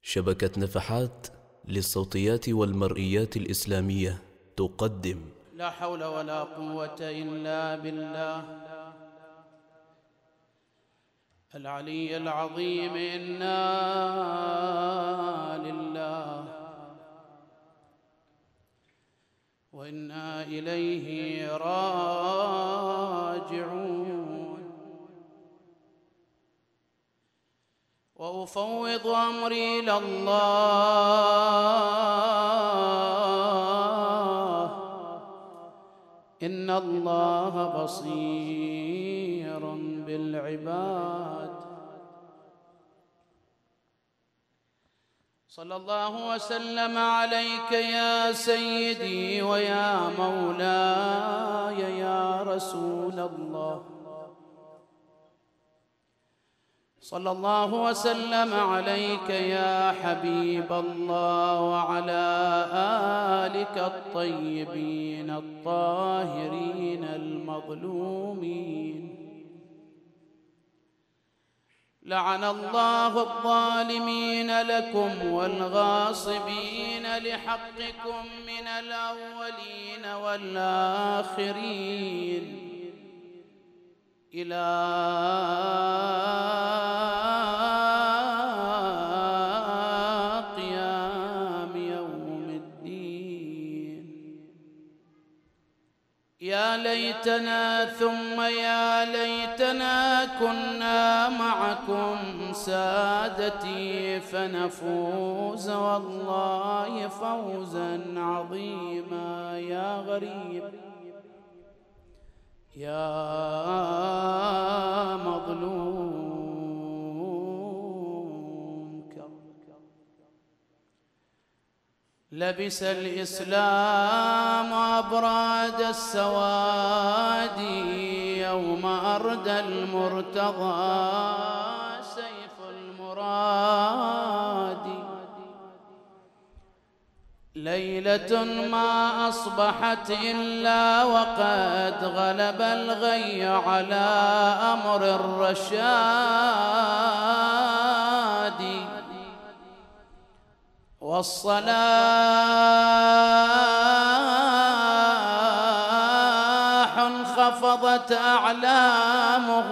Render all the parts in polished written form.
شبكة نفحات للصوتيات والمرئيات الإسلامية تقدم لا حول ولا قوة إلا بالله العلي العظيم. إنا لله وإنا إليه راجعون. وأفوض أمري إلى الله إن الله بصير بالعباد. صلى الله وسلم عليك يا سيدي ويا مولاي يا رسول الله. صلى الله وسلم عليك يا حبيب الله وعلى آلك الطيبين الطاهرين المظلومين. لعن الله الظالمين لكم والغاصبين لحقكم من الأولين والآخرين إلى قيام يوم الدين. يا ليتنا ثم يا ليتنا كنا معكم سادتي فنفوز والله فوزا عظيما. يا غريب يا مظلوم لبس الإسلام أبراد السواد يوم أردى المرتضى سيف المراد. ليلة ما أصبحت إلا وقد غلب الغي على أمر الرشاد. والصلاح انخفضت أعلامه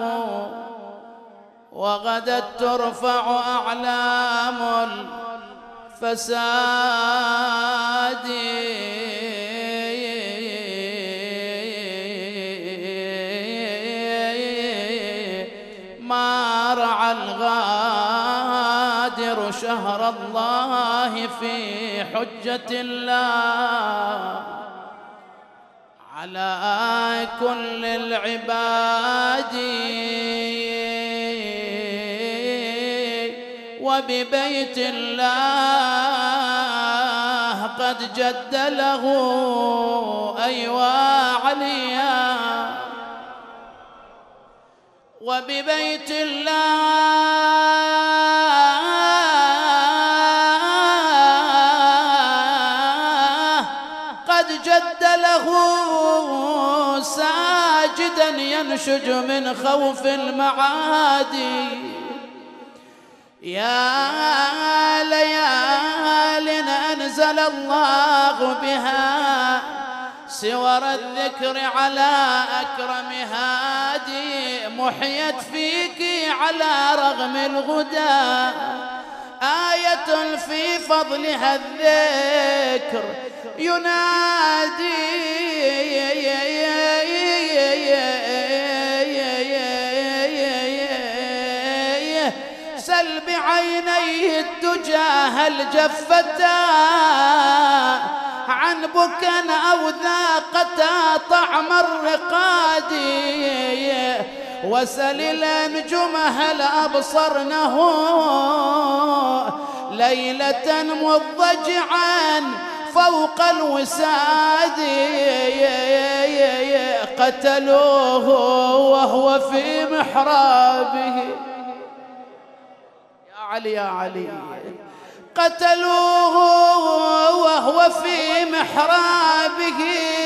وغدت ترفع أعلام الفساد. ما رعى الغادر شهر الله في حجة الله على كل العباد. وببيت الله قد جد له أيوا عليا. وببيت الله قد جد له ساجدا ينشج من خوف المعادي. يا ليال أنزل الله بها سور الذكر على أكرم هادي. محيت فيك على رغم الغدى آية في فضلها الذكر ينادي. سل بعينيه الدجى هل جفتا عن بكا أو ذاقتا طعم الرقاد. وسل الأنجم هل أبصرنه ليلة مضجعا فوق الوساد. قتلوه وهو في محرابه. يا علي يا علي قتلوه وهو في محرابه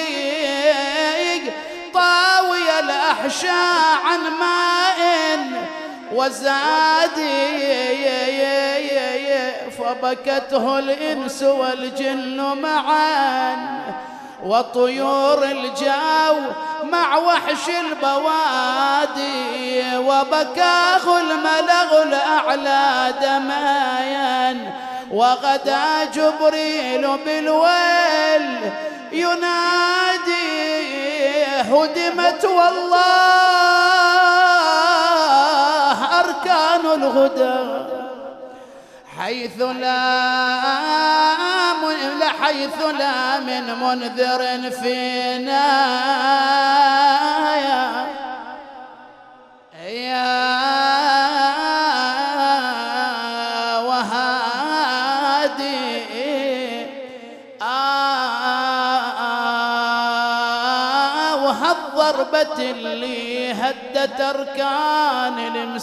طاوي الأحشاء عن ماء وزاد فبكته الإنس والجن معا وطيور الجو مع وحش البوادي، وبكاه الملأ الأعلى دمايا، وغدا جبريل بالويل ينادي هدمت والله أركان الهدى، حيث لا من منذر فينا يا وهادي وهالضربة اللي هدت أركان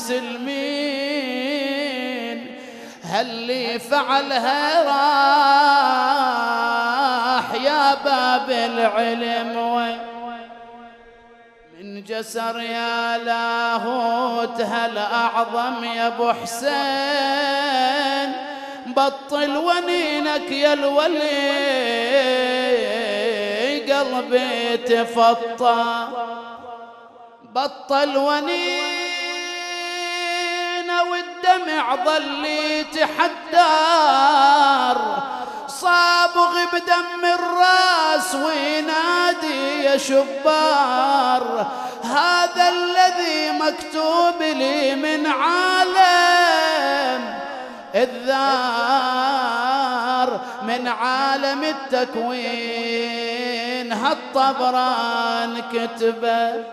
المسلمين، هاللي فعلها راح يا باب العلم من جسر يا لاهوت هالأعظم يا ابو حسين، بطل ونينك يا الولي قلبي تفطى، بطل ونين والدمع ظل يتحدار، صابغ بدم الراس وينادي يا شبار، هذا الذي مكتوب لي من عالم الذار، من عالم التكوين هالطبران كتبه.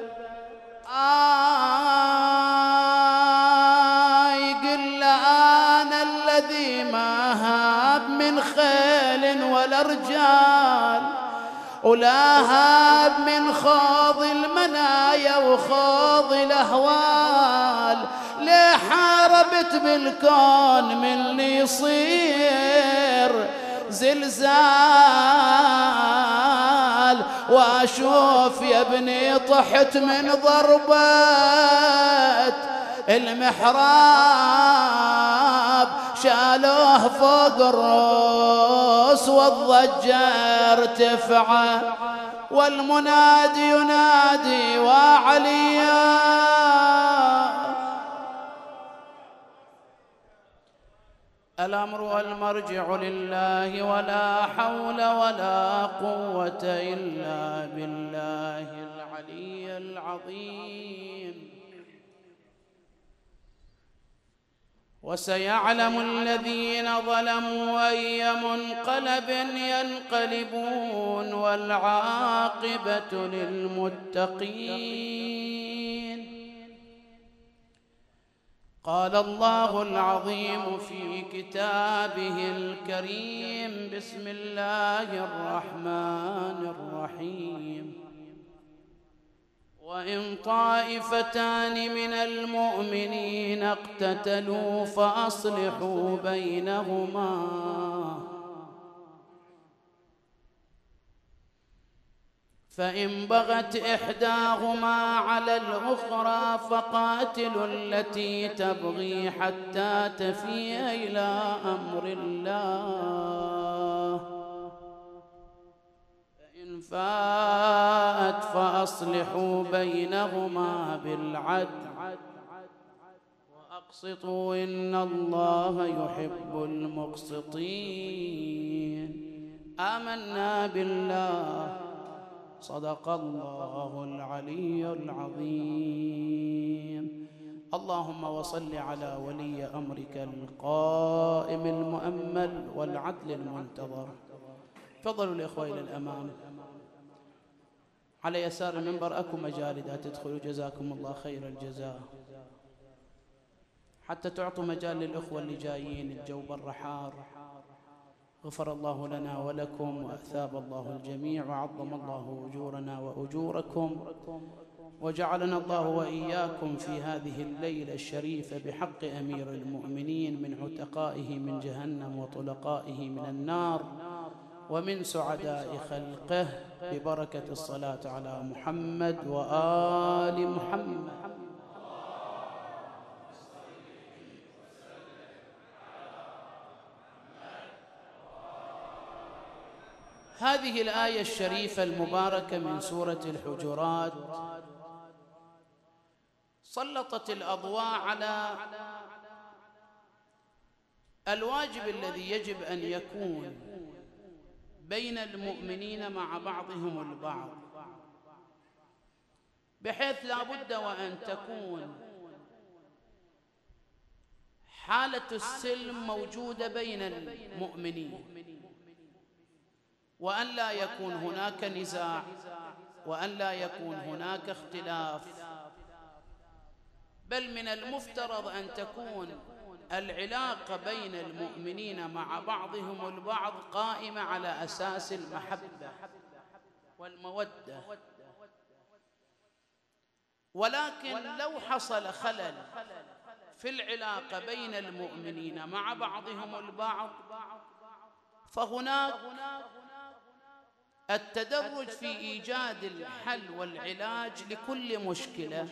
يقول أنا الذي ما هاب من خيل ولا رجال، ولا هاب من خوض المنايا وخوض الأهوال، ليه حاربت بالكون من اللي يصير زلزال، واشوف يا ابني طحت من ضربة المحراب، شالوه فوق الروس والضجة ارتفعت، والمنادي ينادي وعليا الأمر والمرجع لله، ولا حول ولا قوة إلا بالله العلي العظيم. وسيعلم الذين ظلموا أي منقلب ينقلبون، والعاقبة للمتقين. قال الله العظيم في كتابه الكريم: بسم الله الرحمن الرحيم: وإن طائفتان من المؤمنين اقتتلوا فأصلحوا بينهما، فإن بغت إحداهما على الأخرى فقاتلوا التي تبغي حتى تفيء إلى أمر الله، فإن فاءت فأصلحوا بينهما بالعدل وأقسطوا إن الله يحب المقسطين. آمنا بالله، صدق الله العلي العظيم. اللهم وصل على ولي أمرك القائم المؤمل والعدل المنتظر. تفضلوا الإخوة إلى الأمام، على يسار المنبر أكو مجال إذا تدخلوا جزاكم الله خير الجزاء، حتى تعطوا مجال للإخوة اللي جايين، الجو برا حار. غفر الله لنا ولكم وأثاب الله الجميع، وعظم الله أجورنا وأجوركم، وجعلنا الله وإياكم في هذه الليلة الشريفة بحق أمير المؤمنين من عتقائه من جهنم وطلقائه من النار ومن سعداء خلقه، ببركة الصلاة على محمد وآل محمد. هذه الآية الشريفة المباركة من سورة الحجرات سلطت الأضواء على الواجب الذي يجب أن يكون بين المؤمنين مع بعضهم البعض، بحيث لا بد وأن تكون حالة السلم موجودة بين المؤمنين، وأن لا يكون هناك نزاع، وأن لا يكون هناك اختلاف، بل من المفترض أن تكون العلاقة بين المؤمنين مع بعضهم البعض قائمة على أساس المحبة والمودة. ولكن لو حصل خلل في العلاقة بين المؤمنين مع بعضهم البعض، فهناك التدرج في إيجاد الحل والعلاج لكل مشكلة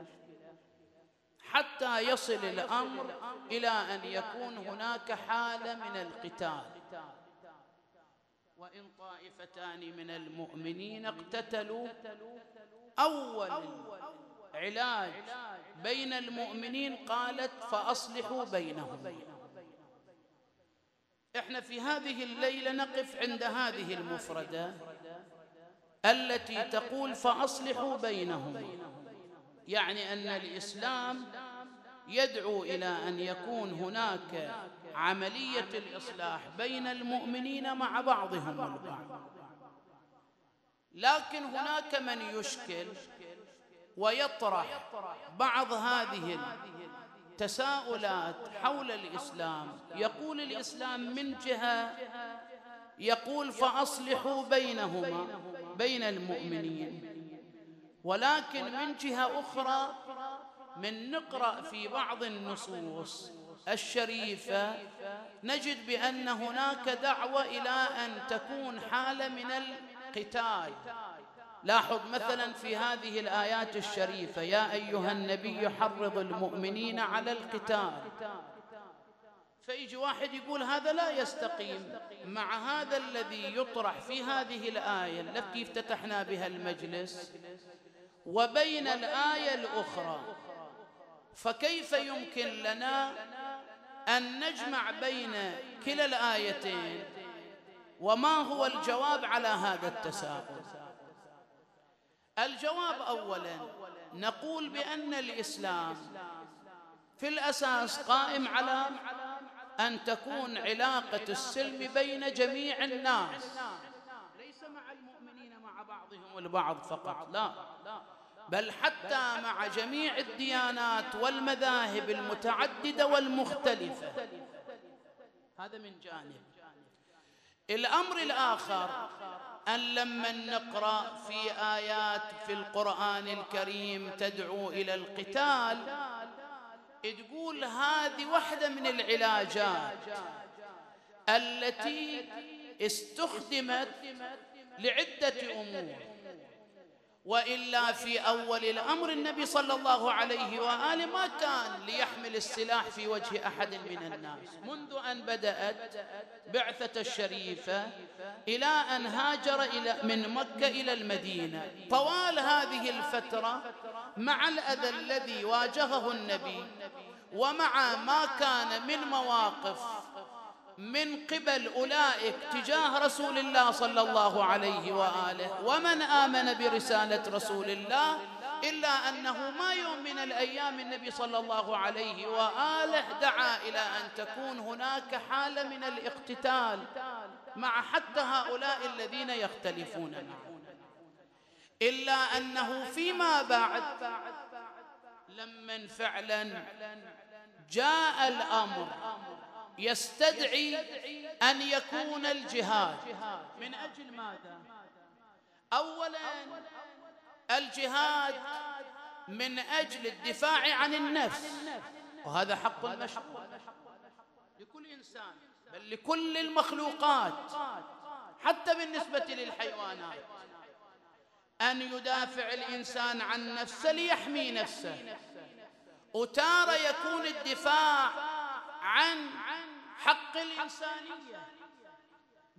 حتى يصل الأمر إلى أن يكون هناك حالة من القتال. وإن طائفتان من المؤمنين اقتتلوا، أول علاج بين المؤمنين قالت فأصلحوا بينهم. إحنا في هذه الليلة نقف عند هذه المفردة التي تقول فأصلحوا بينهم، يعني أن الإسلام يدعو إلى أن يكون هناك عملية الإصلاح بين المؤمنين مع بعضهم البعض. لكن هناك من يشكل ويطرح بعض هذه التساؤلات حول الإسلام، يقول الإسلام من جهة يقول فأصلحوا بينهما بين المؤمنين، ولكن من جهة أخرى من نقرأ في بعض النصوص الشريفة نجد بأن هناك دعوة إلى أن تكون حالة من القتال. لاحظ مثلا في هذه الآيات الشريفة يا أيها النبي حرض المؤمنين على القتال، فيجي واحد يقول هذا لا يستقيم مع هذا الذي يطرح في هذه الآية التي افتتحنا بها المجلس وبين الآية الأخرى، فكيف يمكن لنا أن نجمع بين كلا الآيتين؟ وما هو الجواب على هذا التساؤل؟ الجواب أولا نقول بأن الإسلام في الأساس قائم على أن تكون علاقة السلم بين جميع الناس، ليس مع المؤمنين مع بعضهم البعض فقط، لا، بل حتى مع جميع الديانات والمذاهب المتعددة والمختلفة. هذا من جانب. الأمر الآخر أن لما نقرأ في آيات في القرآن الكريم تدعو إلى القتال، تقول هذه واحدة من العلاجات التي استخدمت لعدة أمور، وإلا في أول الأمر النبي صلى الله عليه وآله ما كان ليحمل السلاح في وجه أحد من الناس منذ أن بدأت بعثة الشريفة إلى أن هاجر من مكة إلى المدينة. طوال هذه الفترة مع الأذى الذي واجهه النبي ومع ما كان من مواقف من قبل أولئك تجاه رسول الله صلى الله عليه وآله ومن آمن برسالة رسول الله، إلا أنه ما يوم من الأيام النبي صلى الله عليه وآله دعا إلى أن تكون هناك حالة من الاقتتال مع حتى هؤلاء الذين يختلفون معه، إلا أنه فيما بعد لمن فعلا جاء الأمر يستدعي أن يكون الجهاد من أجل ماذا؟ أولا الجهاد من أجل الدفاع عن النفس، وهذا حق مشروع لكل إنسان بل لكل المخلوقات حتى بالنسبة للحيوانات، أن يدافع الإنسان عن نفسه ليحمي نفسه. وتارة يكون الدفاع عن حق الإنسانية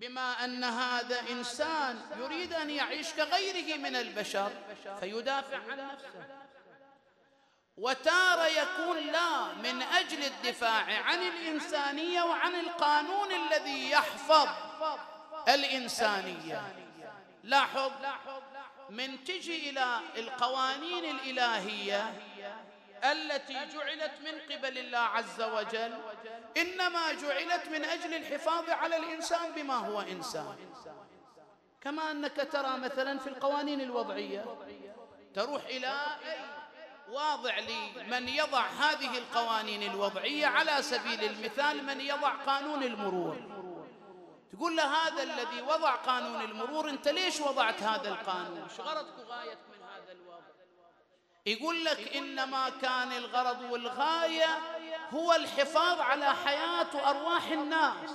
بما أن هذا إنسان يريد أن يعيش كغيره من البشر فيدافع عن نفسه، وتارة يكون لا من أجل الدفاع عن الإنسانية وعن القانون الذي يحفظ الإنسانية. لاحظ، من تجي إلى القوانين الإلهية التي جعلت من قبل الله عز وجل إنما جعلت من أجل الحفاظ على الإنسان بما هو إنسان. كما أنك ترى مثلا في القوانين الوضعية، تروح إلى واضع لمن يضع هذه القوانين الوضعية، على سبيل المثال من يضع قانون المرور، تقول له هذا الذي وضع قانون المرور أنت ليش وضعت هذا القانون؟ ايش غرضك وغايتك من هذا الوضع؟ يقول لك إنما كان الغرض والغاية هو الحفاظ على حياة وأرواح الناس.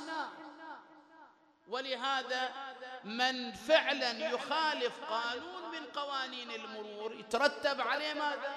ولهذا من فعلا يخالف قانون من قوانين المرور يترتب عليه ماذا؟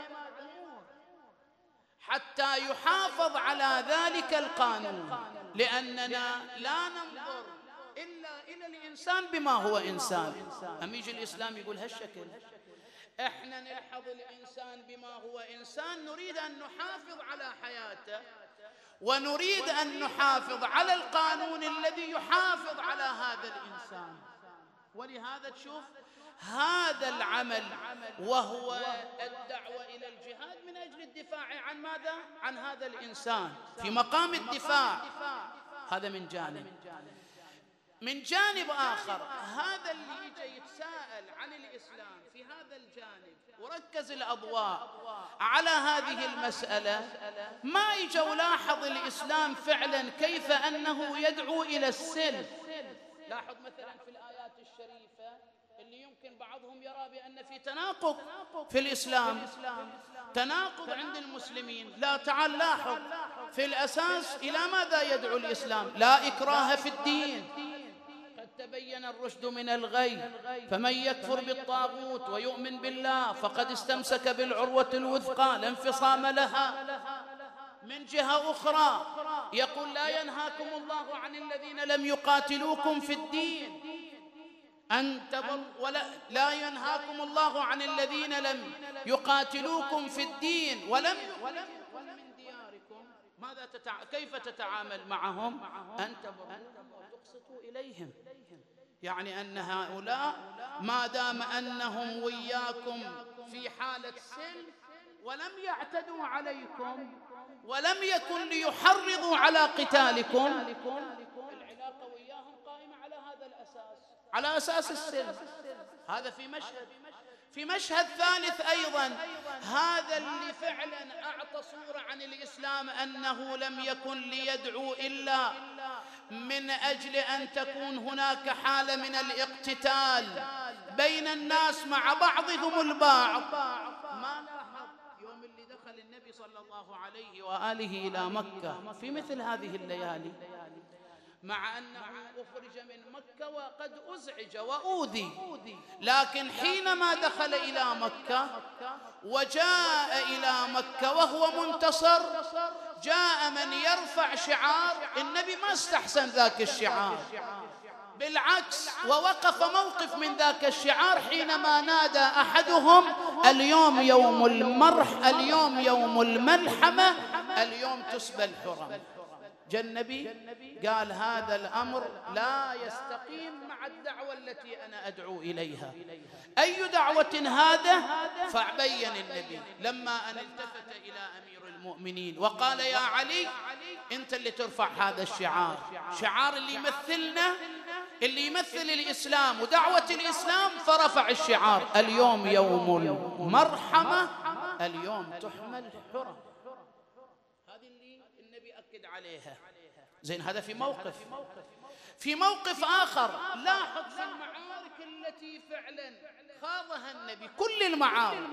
حتى يحافظ على ذلك القانون، لأننا لا ننظر إلا إلى الإنسان بما هو إنسان. أم يجي الإسلام يقول هالشكل؟ إحنا نلحظ الإنسان بما هو إنسان، نريد أن نحافظ على حياته ونريد أن نحافظ على القانون الذي يحافظ على هذا الإنسان. ولهذا تشوف هذا العمل وهو الدعوة إلى الجهاد من أجل الدفاع عن ماذا؟ عن هذا الإنسان في مقام الدفاع. هذا من جانب. من جانب آخر، هذا اللي يجي يتساءل عن الإسلام في هذا الجانب وركز الأضواء على هذه المسألة، ما يجي ولاحظ الإسلام فعلا كيف أنه يدعو إلى السلم. لاحظ مثلا في الآيات الشريفة اللي يمكن بعضهم يرى بأن في تناقض في الإسلام، تناقض عند المسلمين. لا، تعال لاحظ في الأساس إلى ماذا يدعو الإسلام؟ لا إكراه في الدين، قد تبين الرشد من الغي، فمن يكفر بالطاغوت ويؤمن بالله فقد استمسك بالعروة الوثقى لا انفصام لها. من جهة أخرى يقول لا ينهاكم الله عن الذين لم يقاتلوكم في الدين لا ينهاكم الله عن الذين لم يقاتلوكم في الدين ولم يخرجوكم من دياركم. ماذا كيف تتعامل معهم؟ أن تبروهم وتقسطوا إليهم. يعني أن هؤلاء ما دام أنهم وياكم في حالة سلم ولم يعتدوا عليكم ولم يكن ليحرضوا على قتالكم، العلاقة وياهم قائمة على هذا الأساس، على أساس السلم. هذا في مشهد. في مشهد ثالث أيضا، هذا اللي فعلا أعطى صورة عن الإسلام أنه لم يكن ليدعو إلا من أجل أن تكون هناك حالة من الاقتتال بين الناس مع بعضهم البعض. ما لاحظ يوم اللي دخل النبي صلى الله عليه وآله إلى مكة في مثل هذه الليالي، مع أنه أخرج من مكة وقد أزعج وأوذي، لكن حينما دخل إلى مكة وجاء إلى مكة وهو منتصر، جاء من يرفع شعار النبي ما استحسن ذاك الشعار، بالعكس ووقف موقف من ذاك الشعار حينما نادى أحدهم اليوم يوم المرح، اليوم يوم الملحمة، اليوم تسبى الحرم. جاء النبي قال هذا الأمر لا يستقيم مع الدعوة التي أنا أدعو إليها. أي دعوة هذا؟ فبين النبي لما أن التفت إلى أمير المؤمنين وقال يا علي أنت اللي ترفع هذا الشعار، شعار اللي يمثلنا، اللي يمثل الإسلام ودعوة الإسلام، فرفع الشعار اليوم يوم المرحمة، اليوم تحمل حرم. هذه اللي النبي أكد عليها. زين، هذا في موقف. في موقف آخر لاحظ في المعارك التي فعلا خاضها النبي، كل المعارك.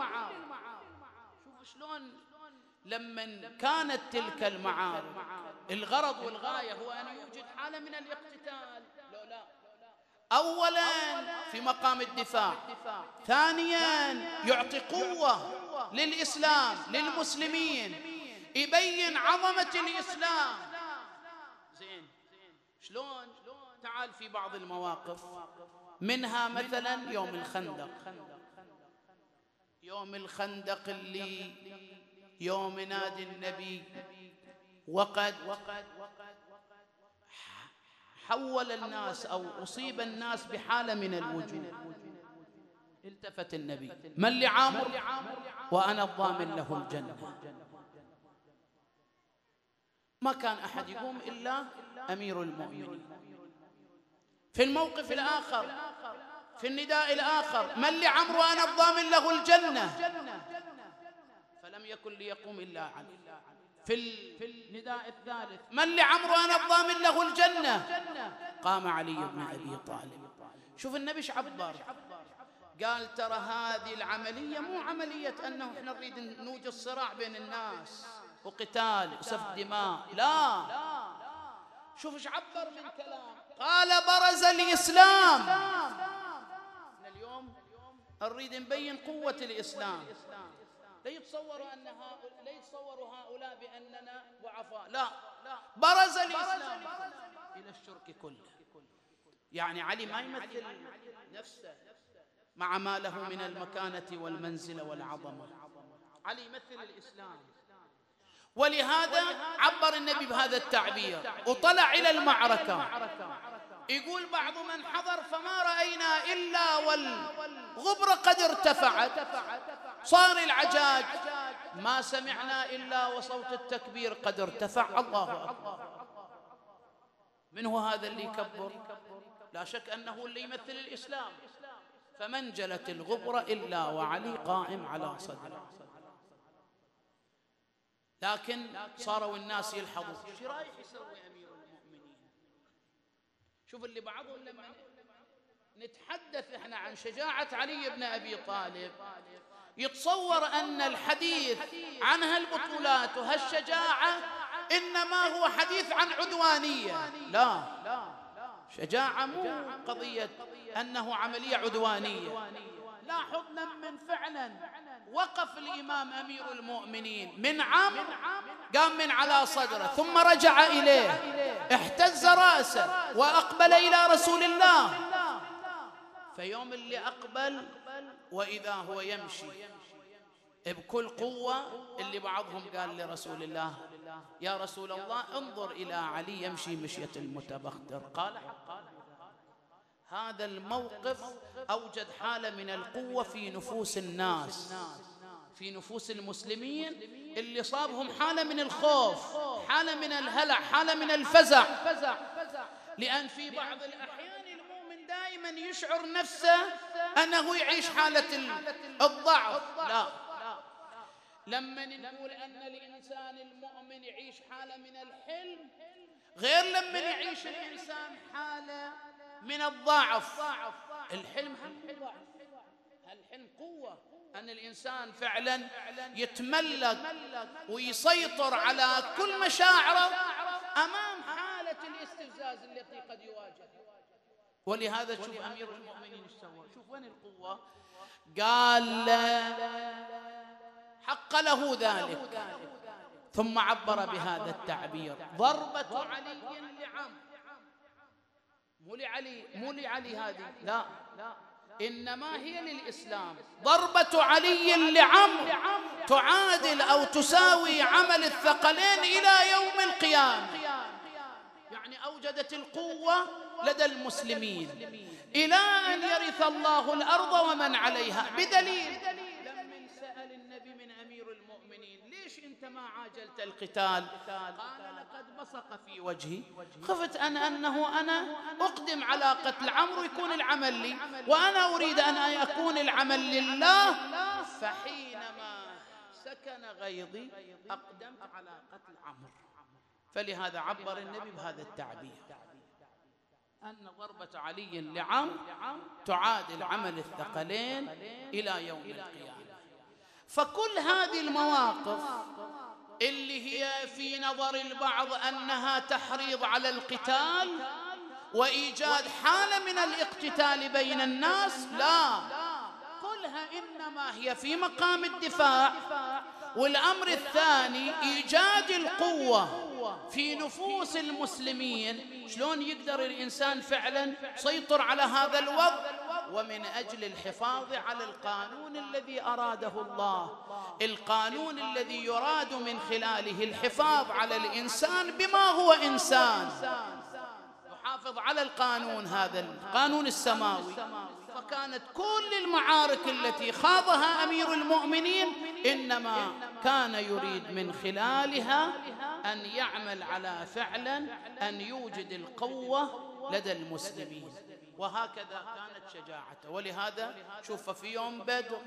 شوف شلون لما كانت تلك المعارك الغرض والغاية هو أن يوجد حالة من الاقتتال. لا، أولا في مقام الدفاع، ثانيا يعطي قوة للإسلام للمسلمين، يبين عظمة الإسلام. زين، شلون؟ تعال في بعض المواقف، منها مثلا يوم الخندق. يوم الخندق اللي يوم نادي النبي وقد حول الناس أو أصيب الناس بحالة من الوجوع. التفت النبي: من لعامر وأنا الضامن له الجنة. ما كان أحد يقوم إلا أمير المؤمنين. في الموقف الآخر، في النداء الآخر: من لعمرو وأنا الضامن له الجنة، فلم يكن ليقوم إلا علي. في النداء الثالث: من لعمرو وأنا الضامن له الجنة، قام علي بن أبي طالب. شوف النبي ايش عبر، قال: ترى هذه العملية مو عملية أنه احنا نريد نوجد صراع بين الناس وقتال وسفك دماء، لا. شوف ايش عبر من كلام، قال: برز الإسلام. اليوم نريد نبين قوة الإسلام. لا يتصوروا هؤلاء بأننا ضعفاء، لا. برز الإسلام إلى الشرك كله. يعني علي ما يمثل نفسه مع ما له من المكانة والمنزلة والعظمة، علي يمثل الإسلام. ولهذا عبر النبي بهذا التعبير. وطلع إلى المعركة، يقول بعض من حضر: فما رأينا إلا والغبرة قد ارتفعت، صار العجاج، ما سمعنا إلا وصوت التكبير قد ارتفع. الله أكبر. من هو هذا اللي يكبر؟ لا شك أنه اللي يمثل الإسلام. فمن جلت الغبرة إلا وعلي قائم على صدره. لكن صاروا الناس يلحظوا: ايش رايح يسوي أمير المؤمنين؟ شوف اللي بعضهم لما نتحدث احنا عن شجاعة علي بن أبي طالب يتصور أن الحديث عن هالبطولات وهالشجاعة إنما هو حديث عن عدوانية. لا، شجاعة مو قضية أنه عملية عدوانية. لاحظ من فعلا وقف الإمام أمير المؤمنين من عمرو، قام من على صدره ثم رجع إليه، اهتز رأسه وأقبل إلى رسول الله. فيوم اللي أقبل وإذا هو يمشي بكل قوة، اللي بعضهم قال لرسول الله: يا رسول الله انظر إلى علي يمشي مشية المتبختر. قال: هذا الموقف أوجد حالة من القوة في نفوس الناس، في نفوس المسلمين، اللي صابهم حالة من الخوف، حالة من الهلع، حالة من الفزع. لأن في بعض الأحيان المؤمن دائما يشعر نفسه أنه يعيش حالة الضعف. لا، لما نقول أن الإنسان المؤمن يعيش حالة من الحلم غير لما يعيش الإنسان حالة من الضعف. الحلم هم ضعف، الحلم قوة، أن الإنسان فعلا يتملك ويسيطر على كل مشاعره أمام حالة الاستفزاز التي قد يواجه. ولهذا شوف أمير المؤمنين ايش سوى، شوف وين القوة. قال: حق له ذلك. ثم عبر بهذا التعبير: ضربة علي لعمرو. مو لعلي هذه، لا، إنما هي للإسلام. ضربة علي لعمرو تعادل أو تساوي عمل الثقلين إلى يوم القيامة. يعني أوجدت القوة لدى المسلمين إلى أن يرث الله الأرض ومن عليها. بدليل لما سأل النبي من أمير المؤمنين: ليش أنت ما عاجلت القتال؟ قال: لقد بصق في وجهي، خفت أنه أنا أقدم على قتل عمرو يكون العمل لي، وأنا أريد أن يكون العمل لله، فحينما سكن غيظي أقدمت على قتل عمرو. فلهذا عبر النبي بهذا التعبير، أن ضربة علي لعمرو تعادل عمل الثقلين إلى يوم القيامة. فكل هذه المواقف اللي هي في نظر البعض أنها تحريض على القتال وإيجاد حالة من الاقتتال بين الناس، لا، كلها إنما هي في مقام الدفاع والأمر الثاني إيجاد القوة في نفوس المسلمين. شلون يقدر الإنسان فعلا يسيطر على هذا الوضع؟ ومن أجل الحفاظ على القانون الذي أراده الله، القانون الذي يراد من خلاله الحفاظ على الإنسان بما هو إنسان، يحافظ على القانون، هذا القانون السماوي. فكانت كل المعارك التي خاضها أمير المؤمنين إنما كان يريد من خلالها أن يعمل على فعلا أن يوجد القوة لدى المسلمين، وهكذا كانت شجاعته. ولهذا شوف في يوم بدر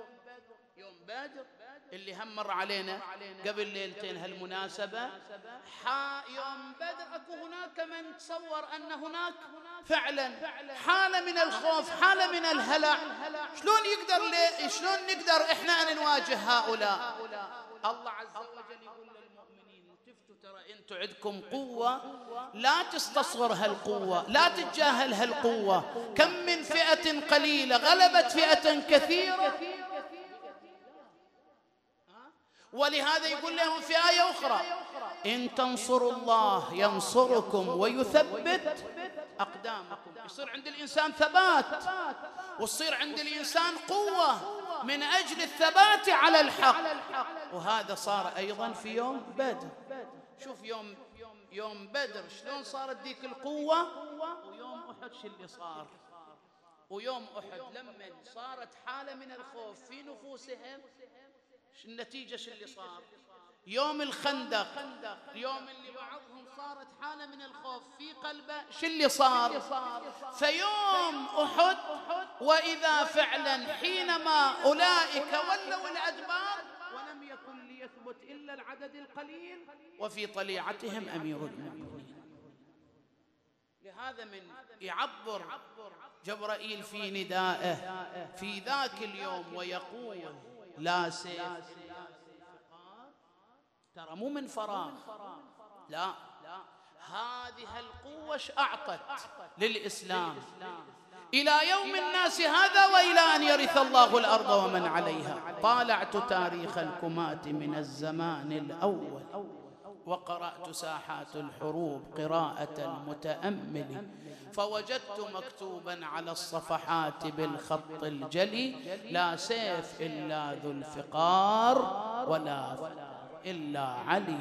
اللي هم مر علينا قبل ليلتين هالمناسبة، يوم بدر اكو هناك من تصور ان هناك فعلا حالة من الخوف، حالة من الهلع. شلون نقدر احنا ان نواجه هؤلاء؟ الله عز وجل يقول للمؤمنين التفتوا، ترى انتم عندكم قوة، لا تستصغر هالقوة، لا تتجاهل هالقوة. كم من فئة قليلة غلبت فئة كثيرة. ولهذا يقول لهم في آية أخرى إن تنصروا الله ينصركم ويثبت أقدامكم. يصير عند الإنسان ثبات، ويصير عند الإنسان قوة من أجل الثبات على الحق. وهذا صار أيضا في يوم بدر. شوف يوم بدر شلون صارت ذيك القوة، ويوم أحد شو اللي صار. ويوم أحد لما صارت حالة من الخوف في نفوسهم، النتيجة شو اللي صار؟ يوم الخندق، اليوم اللي بعضهم صارت حالة من الخوف في قلبه، شو اللي صار؟ فيوم أحد وإذا فعلا حينما أولئك ولوا الأدبار ولم يكن ليثبت إلا العدد القليل وفي طليعتهم أمير المؤمنين. لهذا من يعبر جبرائيل في ندائه في ذاك اليوم ويقول لا سيف ترى مو من فراغ، لا، هذه القوة أعطت للإسلام إلى يوم الناس هذا وإلى أن يرث الله الأرض ومن عليها. طالعت تاريخ الكمات من الزمان الأول وقرأت ساحات الحروب قراءة المتأمل، فوجدت مكتوبا على الصفحات بالخط الجلي لا سيف إلا ذو الفقار ولا إلا علي.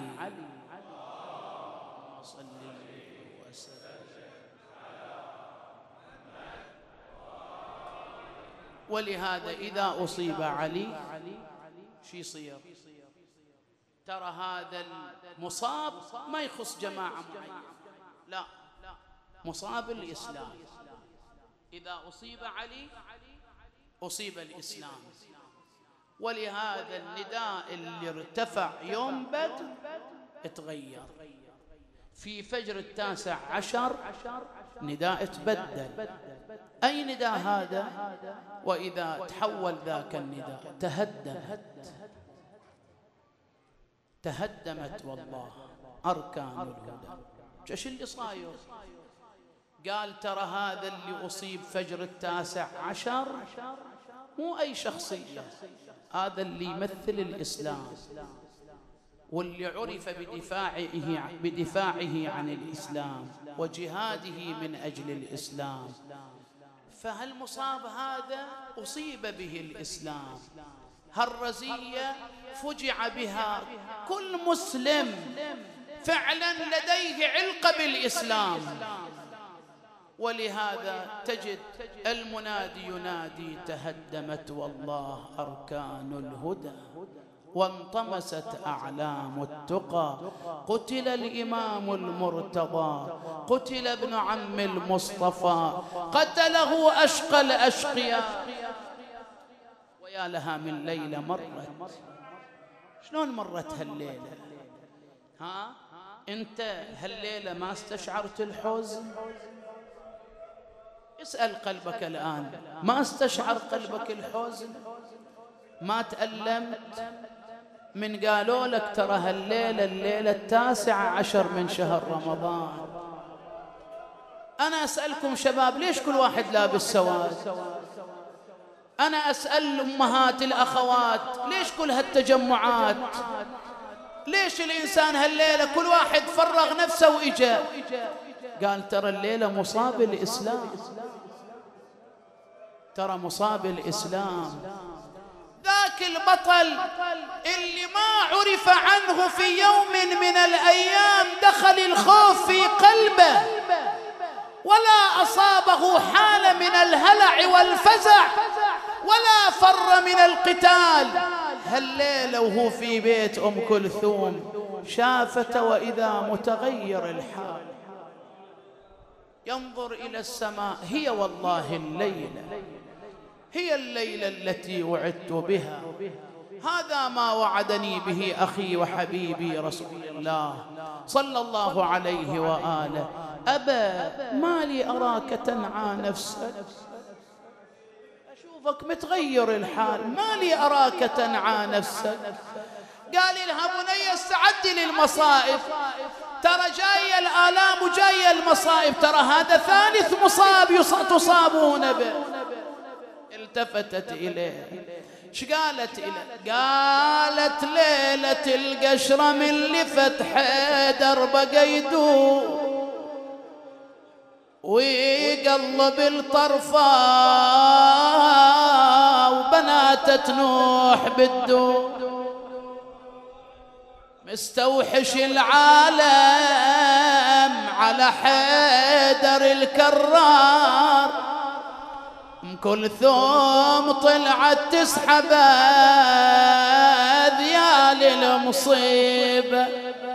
ولهذا إذا أصيب علي شو يصير؟ ترى هذا المصاب ما يخص جماعة معينة، لا، مصاب الإسلام. إذا أصيب علي أصيب الإسلام. ولهذا النداء اللي ارتفع يوم بدر اتغير في فجر 19 نداء تبدل. أي نداء هذا؟ وإذا تحول ذاك النداء تهدمت والله أركان الهدى. ايش اللي صاير؟ قال ترى هذا اللي أصيب فجر 19 مو أي شخصية، هذا اللي يمثل الإسلام واللي عرف بدفاعه عن الإسلام وجهاده من أجل الإسلام. فهالمصاب هذا أصيب به الإسلام، هالرزية فجع بها كل مسلم فعلا لديه علقة بالإسلام. ولهذا تجد المنادي ينادي تهدمت والله أركان الهدى وانطمست أعلام التقى، قتل الإمام المرتضى، قتل ابن عم المصطفى، قتله أشقى الأشقياء. ويا لها من ليلة مرت. شلون مرت هالليلة؟ أنت هالليلة ما استشعرت الحزن؟ اسأل قلبك الآن، ما استشعر قلبك الحزن؟ ما تألمت من قالوا لك ترى هالليلة الليلة 19 من شهر رمضان؟ أنا أسألكم شباب ليش كل واحد لابس سواد؟ أنا أسأل أمهات الأخوات ليش كل هالتجمعات؟ ليش الإنسان هالليلة كل واحد فرغ نفسه وإجا؟ قال ترى الليلة مصاب الإسلام، ترى مصاب الإسلام. ذاك البطل اللي ما عرف عنه في يوم من الأيام دخل الخوف في قلبه ولا أصابه حالة من الهلع والفزع ولا فر من القتال. هالليلة وهو في بيت أم كلثوم شافت وإذا متغير الحال ينظر إلى السماء. هي والله الليلة، هي الليلة التي وعدت بها. هذا ما وعدني به أخي وحبيبي رسول الله صلى الله عليه وآله. أبا ما لي أراك تنعى نفسك، أشوفك متغير الحال، ما لي أراك تنعى نفسك. قال لها بني استعدي للمصائب، ترى جاية الآلام وجاية المصائب، ترى هذا ثالث مصاب تصابون به. التفتت إليه، ايش قالت إليه؟ قالت ليلة القشرة من اللي فتح درب يدور ويقلب الطرفة وبنات تنوح بالدور، مستوحش العالم على حيدر الكرار. ام كلثوم طلعت تسحب ذيال المصيبة،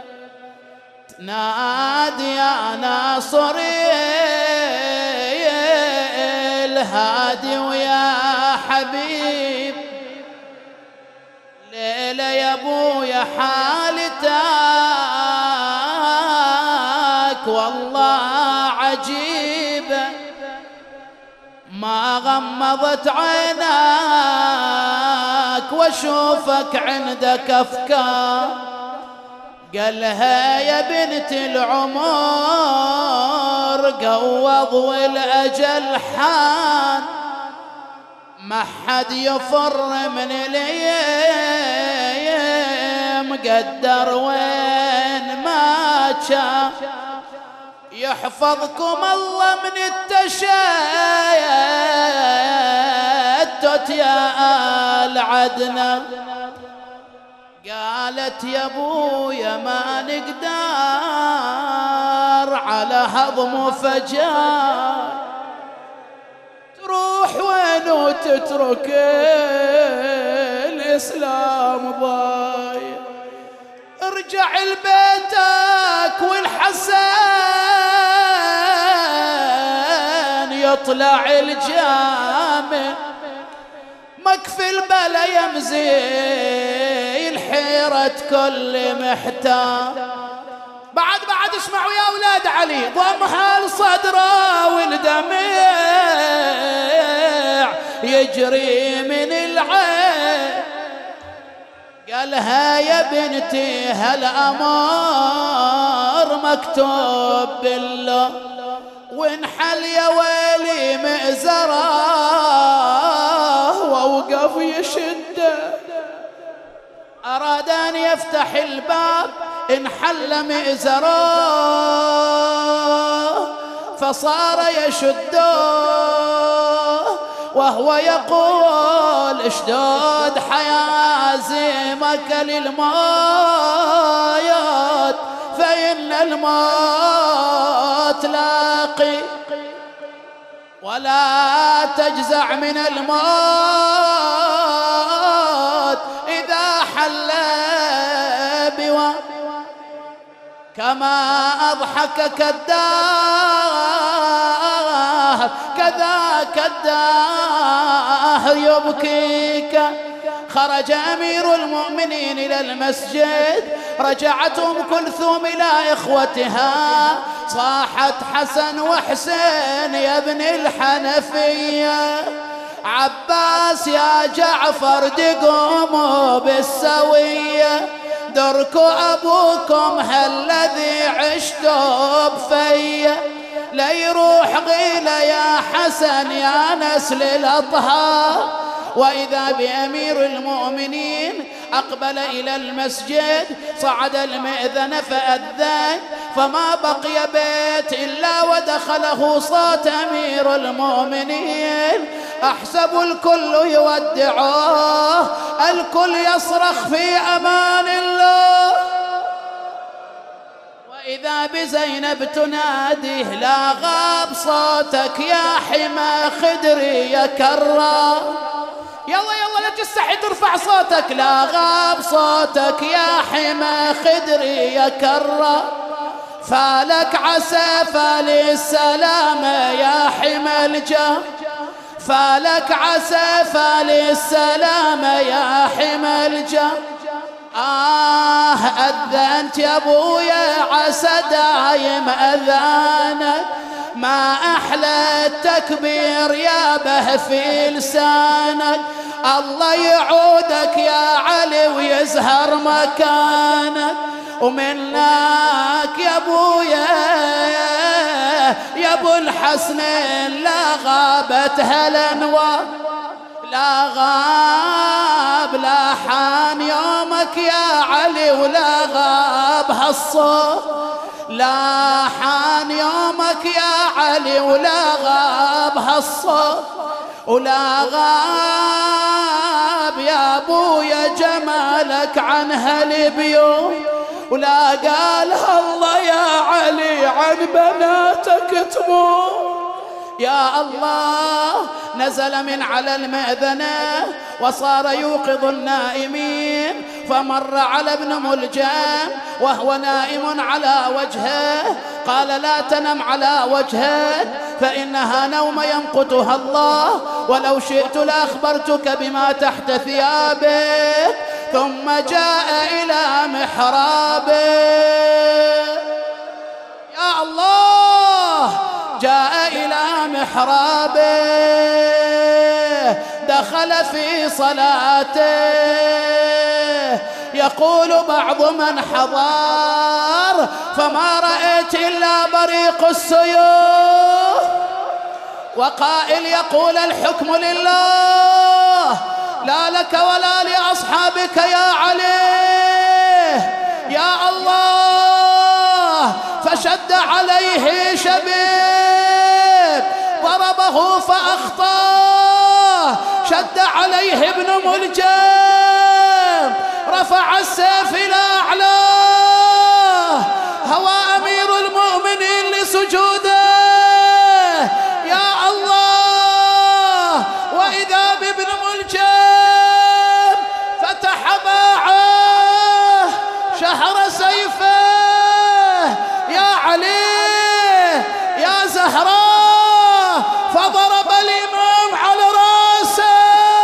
تنادي يا ناصري الهادي ويا حبيب، ليلة يا ابويا حالتك والله عجيبة، ما غمضت عيناك واشوفك عندك افكار. قالها يا بنت العمر قوض والاجل حان، ما حد يفر من الايام قدر وين ما كان. يحفظكم الله من التشتت يا آل عدنان. قالت يا ابويا ما نقدر على هضم فجار، تروح وين وتترك الإسلام ضايع. ارجع لبيتك والحسن يطلع الجامع، مكفي البلا يمزي الحيرة كل محتار. بعد اسمعوا يا أولاد علي، ضمها لصدره والدمع يجري من العين. قالها يا بنتي هالأمر مكتوب بالله، وانحل يا ويلي مئزره ووقف يشده. أراد أن يفتح الباب انحل مئزره فصار يشده وهو يقول اشدود حيازمك للموت فإن الموت لاقي، ولا تجزع من الموت إذا حل بوا، كما أضحكك الدهر كذاك الدهر يبكيك. خرج أمير المؤمنين إلى المسجد، رجعت أم كلثوم إلى إخوتها، صاحت حسن وحسين يا ابن الحنفية، عباس يا جعفر دقوموا بالسوية، دركوا أبوكم هالذي عشتوا بفية، لا يروح غيله يا حسن يا نسل الأطهار، وإذا بأمير المؤمنين أقبل إلى المسجد، صعد المئذن فأذن، فما بقي بيت إلا ودخله صوت أمير المؤمنين. أحسب الكل يودعه، الكل يصرخ في أمان الله، وإذا بزينب تناديه: لا غاب صوتك يا حمى خدري يا كرا، يلا يلا لا تستحي ترفع صوتك، لا غاب صوتك يا حمى خدري يا كرا، فالك عسى فالي السلامة يا حمى الجاه، فالك عسى فالي السلامة يا حمى الجاه. أذنت يا أبويا عسى دايم أذانك، ما أحلى التكبير يا به في لسانك، الله يعودك يا علي ويزهر مكانك، ومنك يا أبويا يا أبو الحسنين لا غابت هالأنوار، لا غاب لا حان يومك يا علي ولا غاب هالصوت، لا حان يومك يا علي ولا غاب هالصوت، ولا غاب يا ابويا جمالك عن هالبيوت، ولا قال الله يا علي عن بناتك تموت. يا الله نزل من على المئذنة وصار يوقظ النائمين، فمر على ابن ملجم وهو نائم على وجهه، قال: لا تنم على وجهك فإنها نوم يمقتها الله، ولو شئت لأخبرتك بما تحت ثيابك. ثم جاء إلى محرابه، يا الله جاء إلى محرابه، دخل في صلاته، يقول بعض من حضر: فما رأيت إلا بريق السيوف، وقائل يقول: الحكم لله لا لك ولا لأصحابك يا علي، يا الله. فشد عليه شبيب ضربه فأخطاه، شد عليه ابن ملجم رفع السيف إلى أعلاه، هوى أمير المؤمنين لسجوده، يا الله. وإذا بابن ملجم فتح باعه شهر سيفه، يا علي يا زهراء، فضرب الإمام على رأسه،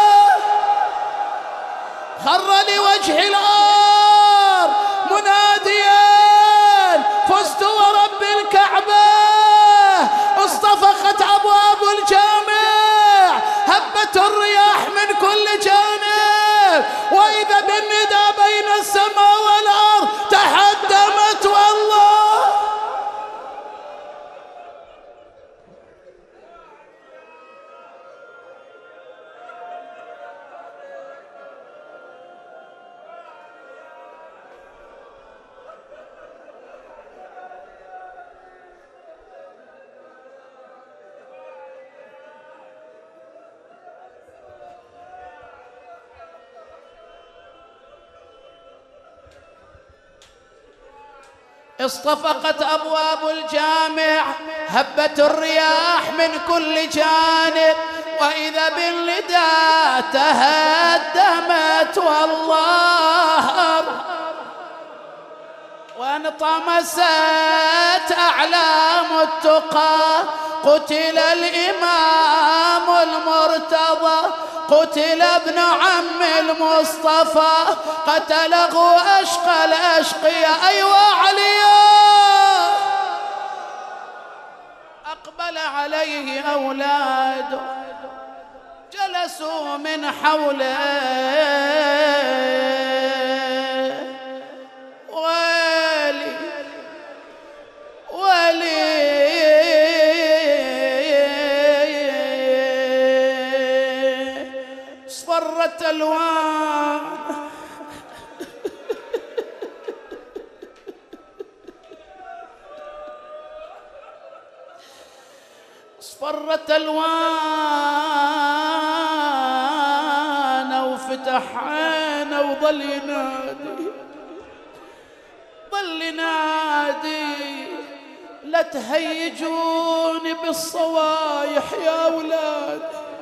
خر لوجه الأرض مناديا: فزت ورب الكعبة. اصطفقت أبواب الجامع، هبت الرياح من كل جانب، وإذا بالندى بين السماء والأرض تحدمت. والله اصطفقت أبواب الجامع، هبت الرياح من كل جانب، وإذا بالندى تهدمت. والله وانطمست أعلام التقى، قتل الإمام المرتضى، قتل ابن عم المصطفى، قتله أشقى الأشقياء. أيوة عليا أقبل عليه أولاده، جلسوا من حوله، ولي ولي ألوان اصفرت ألوان وفتح عينه وظل ينادي ظل ينادي لا تهيجوني بالصوايح يا ولاد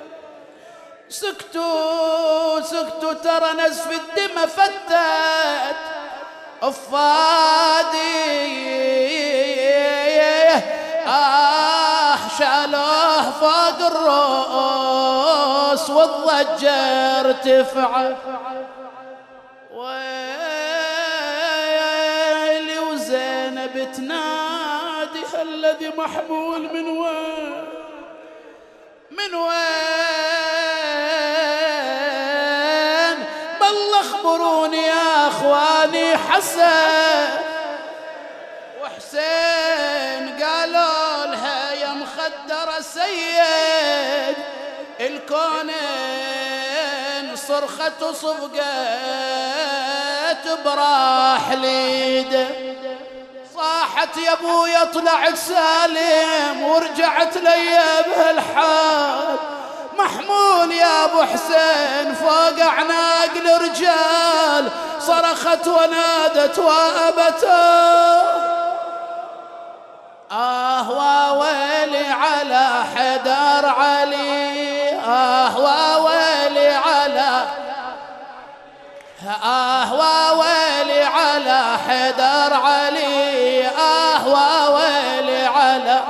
سكتوا سكتوا ترى نزف الدم فتت أفادي شالوه فوق الرؤوس والضجة ارتفعت ويلي وزينب تنادي الذي محمول من وين من وين بل اخبروني يا اخواني حسن وحسين قالوا لها يا مخدرة سيد الكونين صرخت وصفقت براحليده صاحت يا ابويا طلعت سالم ورجعت لي بهالحال محمول يا ابو حسين فوق اعناق الرجال صرخت ونادت وابته وويلي على حيدر علي وويلي على وويلي على حيدر علي وويلي على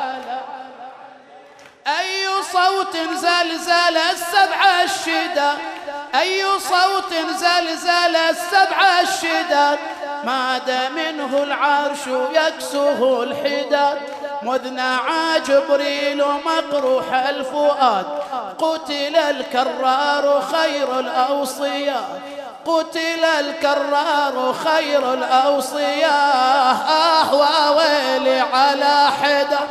أي صوت زلزل السبع الشداد أي صوت زلزل السبع الشداد ماد منه العرش يكسه الحداد مذ نعى جبريل مقروح الفؤاد قتل الكرار خير الأوصياء قتل الكرار خير الأوصياء وويلي على حدر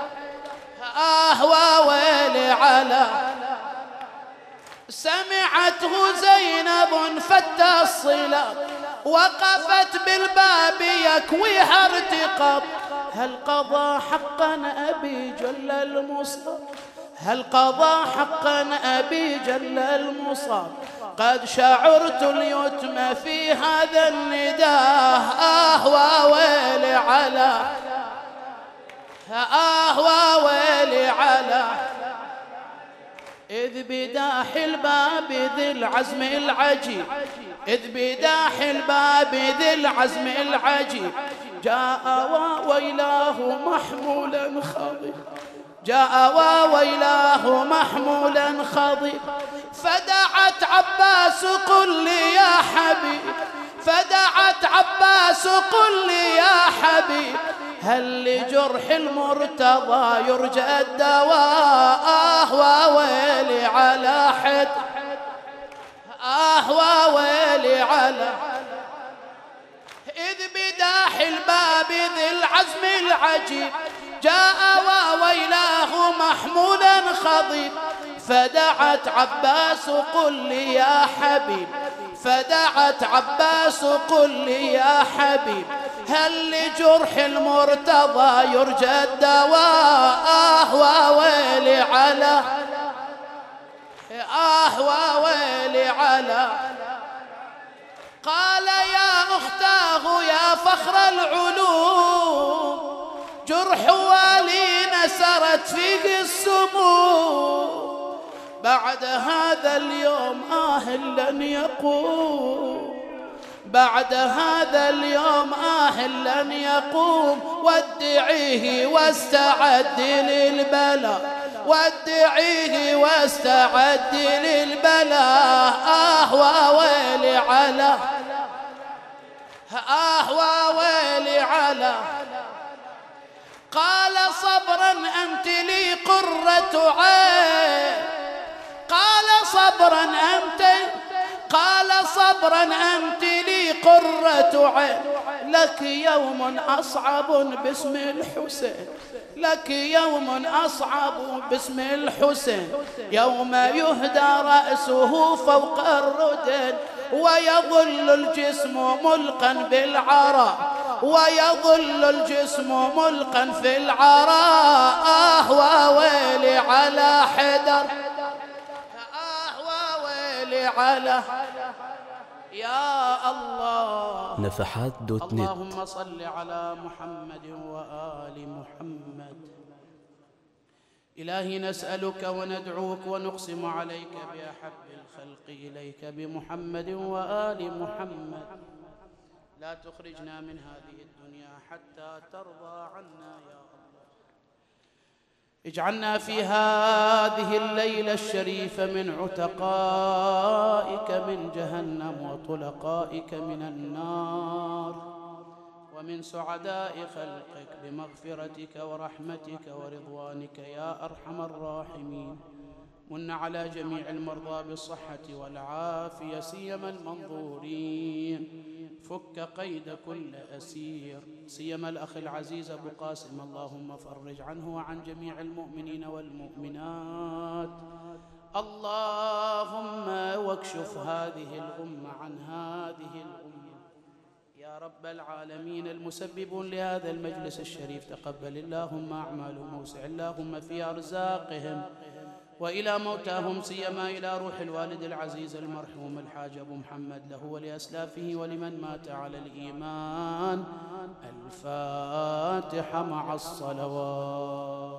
وويلي على سمعته زينب فت الصلاب وقفت بالباب يكويها ارتقاب هل قضى حقا أبي جل المصاب هل قضى حقا أبي جل المصاب قد شعرت اليتم في هذا النداء وويلي على وويلي على إذ بداح الباب ذي العزم العجيب إذ بداح الباب ذي العزم العجيب جاء وويلاه محمولا خضيب جاء وويلاه محمولا خضيب فدعت عباس قل لي يا حبيب فدعت عباس قل لي يا حبيب هل لجرح المرتضى يرجى الدواء وويلي على حد وويلي على إذ بداح الباب ذي العزم العجيب جاء وويلاه محمولا خضيب فدعت عباس قل لي يا حبيب فدعت عباس قل لي يا حبيب هل لجرح المرتضى يرجى الدواء وويلي على وويلي على قال يا أختاه يا فخر العلوم جرح والينا سرت فيه السموم بعد هذا اليوم لن يقوم بعد هذا اليوم لن يقوم وادعيه واستعد للبلاء وادعيه واستعد للبلاء وويلي على وويلي على قال صبرا أنت لي قرة عين قال صبرا أنت قال صبرا أنت لي قرة قرة عين. لك يوم أصعب باسم الحسين، لك يوم أصعب باسم الحسين، يوم يهدى رأسه فوق الردن ويظل الجسم ملقا بالعراء، ويظل الجسم ملقا في العراء. وويلي على حدر، وويلي على يا الله. نفحات دوت نت. اللهم صل على محمد وآل محمد. إلهي نسألك وندعوك ونقسم عليك بأحب الخلق إليك بمحمد وآل محمد، لا تخرجنا من هذه الدنيا حتى ترضى عنا يا الله. اجعلنا في هذه الليلة الشريفة من عتقائك من جهنم وطلقائك من النار، ومن سعداء خلقك بمغفرتك ورحمتك ورضوانك يا أرحم الراحمين. من على جميع المرضى بالصحة والعافية سيما المنظورين، فك قيد كل أسير، سيما الأخ العزيز أبو قاسم، اللهم فرج عنه وعن جميع المؤمنين والمؤمنات. اللهم واكشف هذه الغمة عن هذه الأمة يا رب العالمين. المسببون لهذا المجلس الشريف تقبل اللهم أعمالهم، ووسع اللهم في أرزاقهم، وإلى موتاهم سيما إلى روح الوالد العزيز المرحوم الحاج أبو محمد، له ولأسلافه ولمن مات على الإيمان. الفاتحة مع الصلوات.